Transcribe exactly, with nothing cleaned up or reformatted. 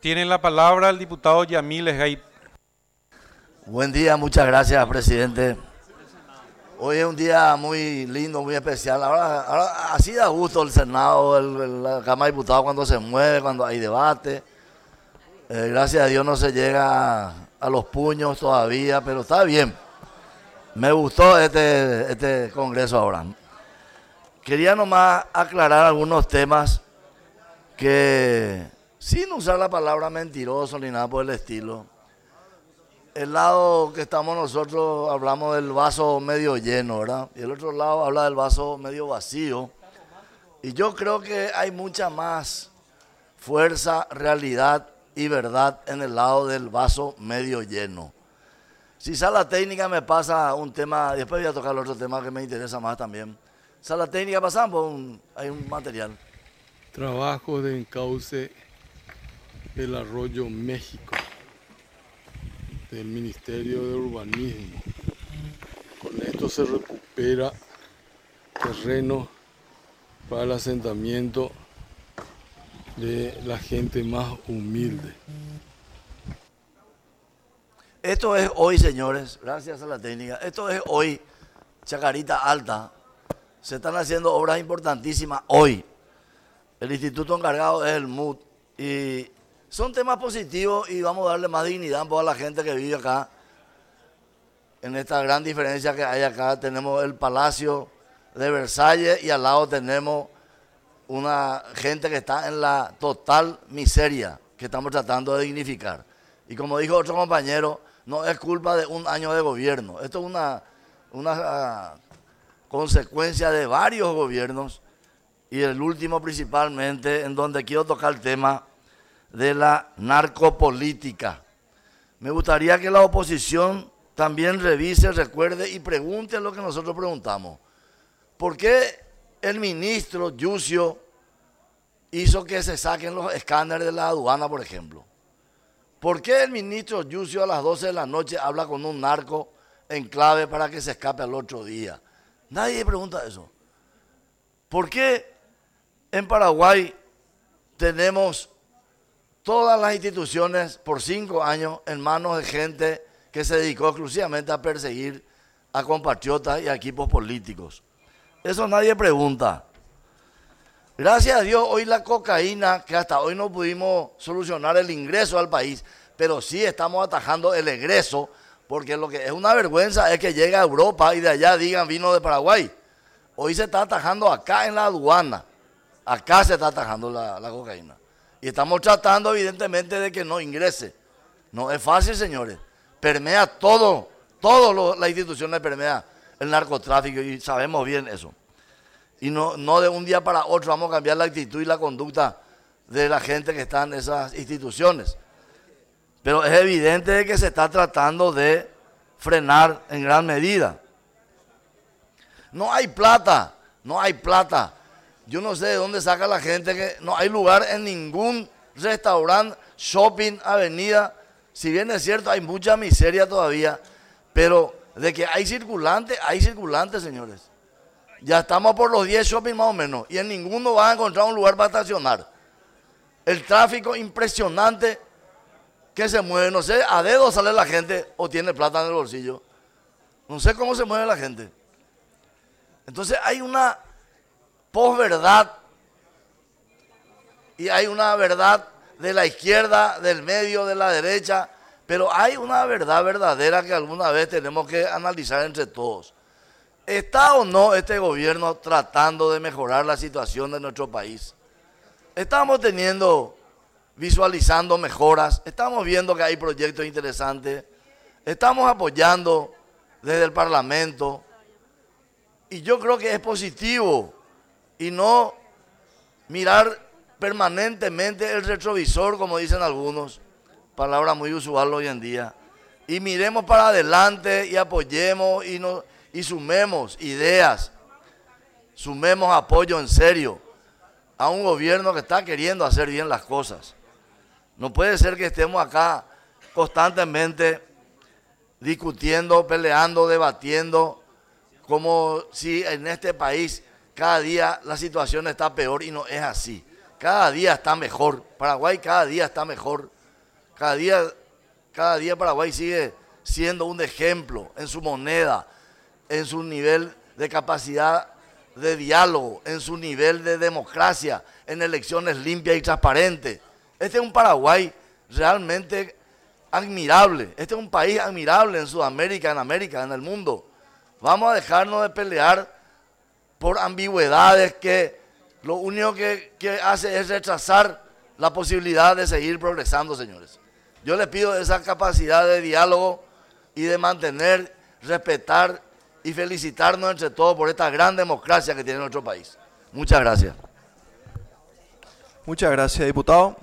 Tiene la palabra el diputado Yamil Esgaip. Buen día, muchas gracias, presidente. Hoy es un día muy lindo, muy especial. Ahora, ahora así da gusto el Senado, el, el- la Cámara de Diputados cuando se mueve, cuando hay debate. Eh, gracias a Dios no se llega a los puños todavía, pero está bien. Me gustó este, este congreso ahora. Quería nomás aclarar algunos temas que, sin usar la palabra mentiroso ni nada por el estilo, el lado que estamos nosotros hablamos del vaso medio lleno, ¿verdad? Y el otro lado habla del vaso medio vacío. Y yo creo que hay mucha más fuerza, realidad y verdad en el lado del vaso medio lleno. Si sala técnica me pasa un tema, después voy a tocar el otro tema que me interesa más también. Sala técnica pasamos, un, hay un material. Trabajo de encauce del Arroyo México, del Ministerio de Urbanismo. Con esto se recupera terreno para el asentamiento de la gente más humilde. Esto es hoy, señores, gracias a la técnica, esto es hoy, Chacarita Alta. Se están haciendo obras importantísimas hoy. El instituto encargado es el M U D y son temas positivos y vamos a darle más dignidad a toda la gente que vive acá. En esta gran diferencia que hay acá, tenemos el Palacio de Versalles y al lado tenemos una gente que está en la total miseria que estamos tratando de dignificar. Y como dijo otro compañero, no es culpa de un año de gobierno. Esto es una, una uh, consecuencia de varios gobiernos y el último principalmente, en donde quiero tocar el tema de la narcopolítica. Me gustaría que la oposición también revise, recuerde y pregunte lo que nosotros preguntamos. ¿Por qué el ministro Yucio hizo que se saquen los escáneres de la aduana, por ejemplo? ¿Por qué el ministro Yucio a las doce de la noche habla con un narco en clave para que se escape al otro día? Nadie pregunta eso. ¿Por qué en Paraguay tenemos todas las instituciones por cinco años en manos de gente que se dedicó exclusivamente a perseguir a compatriotas y a equipos políticos? Eso nadie pregunta. Gracias a Dios, hoy la cocaína, que hasta hoy no pudimos solucionar el ingreso al país, pero sí estamos atajando el egreso, porque lo que es una vergüenza es que llegue a Europa y de allá digan vino de Paraguay. Hoy se está atajando acá en la aduana, acá se está atajando la, la cocaína. Y estamos tratando evidentemente de que no ingrese. No es fácil, señores. Permea todo, todas las instituciones permea el narcotráfico y sabemos bien eso. Y no, no de un día para otro vamos a cambiar la actitud y la conducta de la gente que está en esas instituciones. Pero es evidente que se está tratando de frenar en gran medida. No hay plata, no hay plata. Yo no sé de dónde saca la gente que no hay lugar en ningún restaurante, shopping, avenida. Si bien es cierto, hay mucha miseria todavía, pero de que hay circulantes, hay circulantes, señores. Ya estamos por los diez shopping más o menos y en ninguno vas a encontrar un lugar para estacionar. El tráfico impresionante que se mueve, no sé, a dedo sale la gente o tiene plata en el bolsillo. No sé cómo se mueve la gente. Entonces hay una posverdad y hay una verdad de la izquierda, del medio, de la derecha, pero hay una verdad verdadera que alguna vez tenemos que analizar entre todos. ¿Está o no este gobierno tratando de mejorar la situación de nuestro país? Estamos teniendo, visualizando mejoras, estamos viendo que hay proyectos interesantes, estamos apoyando desde el Parlamento y yo creo que es positivo y no mirar permanentemente el retrovisor, como dicen algunos, palabra muy usual hoy en día, y miremos para adelante y apoyemos y nos... y sumemos ideas, sumemos apoyo en serio a un gobierno que está queriendo hacer bien las cosas. No puede ser que estemos acá constantemente discutiendo, peleando, debatiendo, como si en este país cada día la situación está peor y no es así. cada día está mejor. Paraguay cada día está mejor. Cada día, cada día Paraguay sigue siendo un ejemplo en su moneda, en su nivel de capacidad de diálogo, en su nivel de democracia, en elecciones limpias y transparentes. Este es un Paraguay realmente admirable. Este es un país admirable en Sudamérica, en América, en el mundo. Vamos a dejarnos de pelear por ambigüedades que lo único que, que hace es retrasar la posibilidad de seguir progresando, señores. Yo les pido esa capacidad de diálogo y de mantener, respetar y felicitarnos entre todos por esta gran democracia que tiene nuestro país. Muchas gracias. Muchas gracias, diputado.